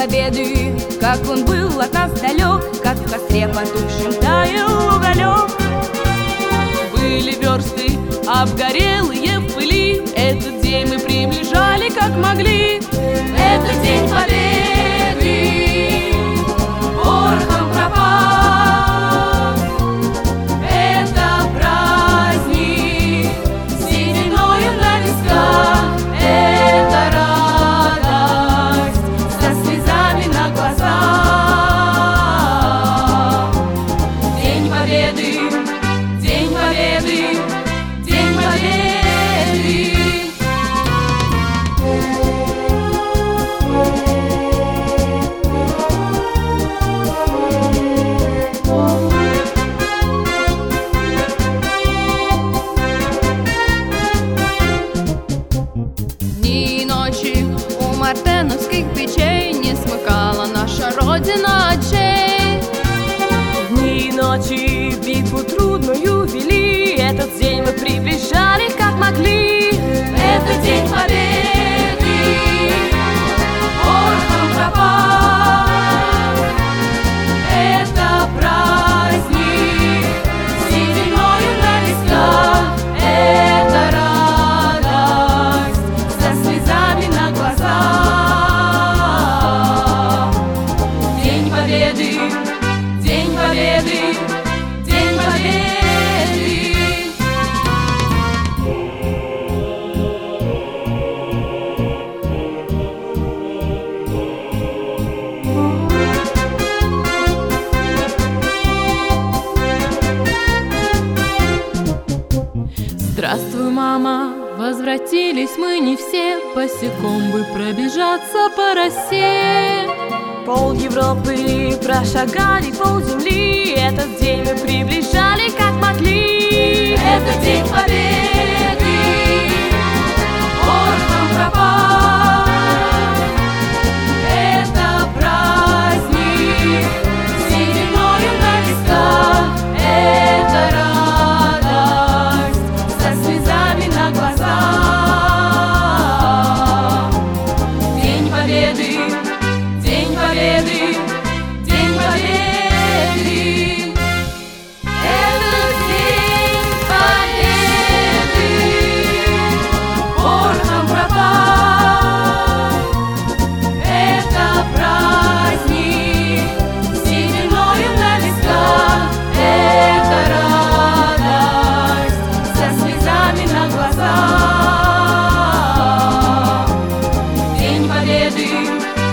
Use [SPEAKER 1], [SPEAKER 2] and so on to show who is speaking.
[SPEAKER 1] Победы, как он был от нас далек, как в костре потухшем таял уголек. Были версты обгорелые в пыли, этот день мы приближали как могли. Это день победы, порохом пропах. Это праздник с сединою на висках. Это радость со слезами на глазах. День победы, день победы, день победы. Дни и ночи у мартеновских печей не смыкала наша Родина очей. Дни и ночи битву трудную вели, этот день мы приближали как могли. Это день победы, порохом пропах. Это праздник с сединою на висках. Это радость со слезами на глазах. День победы, день победы, день победы. Здравствуй, мама, возвратились мы не все, босиком бы пробежаться по росе. Пол Европы прошагали, пол земли, этот день мы приближали как могли. Это день победы, порохом пропах. Это праздник с сединою на висках. Это радость со слезами на глазах. День победы, день победы, день победы. Это день победы, порохом пропах. Это праздник с сединою на висках. Это радость со слезами на глазах. День победы,